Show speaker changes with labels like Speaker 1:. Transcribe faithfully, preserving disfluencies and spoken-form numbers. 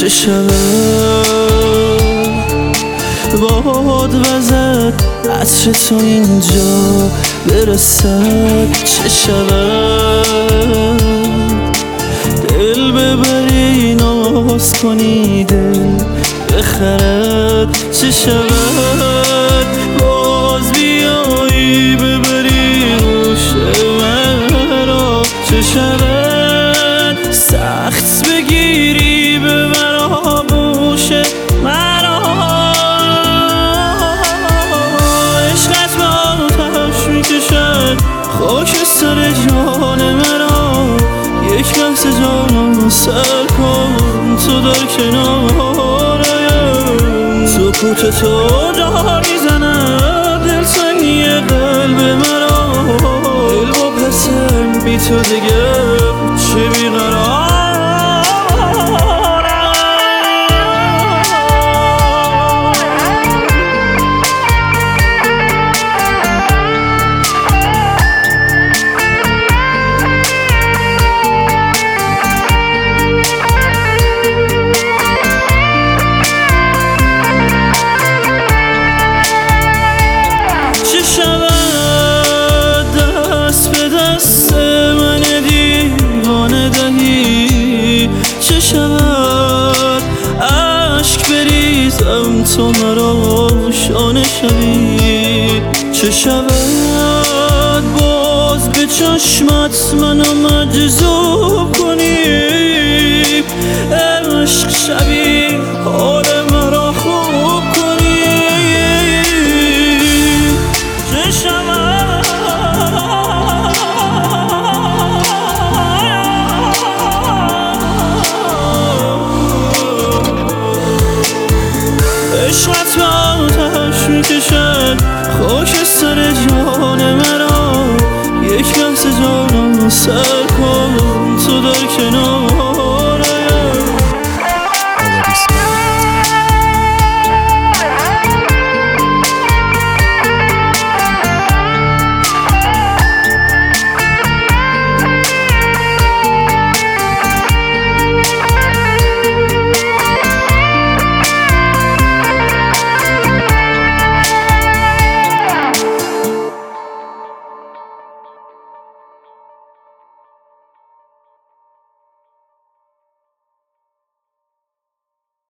Speaker 1: چه شود باد وزد عطر تو اینجا برسد، چه شود دل ببری ناز کنی دل بخرد، چه شود باز بیایی ببری گوش مرا، چه شود سخت بگیری ببر آغوش مرا. عشقت به آتش میکشد خاک سر جان مرا، یک لحظه جانم سر کن تو در کنارم. سکوت تو جا میزند دلتنگی قلب مرا، دل با پسم بی تو دیگر چه بیقرار. چه شود عشق بریزم تو مرا شانه شوی، چه شود باز به چشمت منو مجذوب کنی، عشق شوی حال مرا خوب کنی. چه شود عشقت به آتش میکشد خاک سر جان مرا، یک لحظه جانم سر کن تو در کنار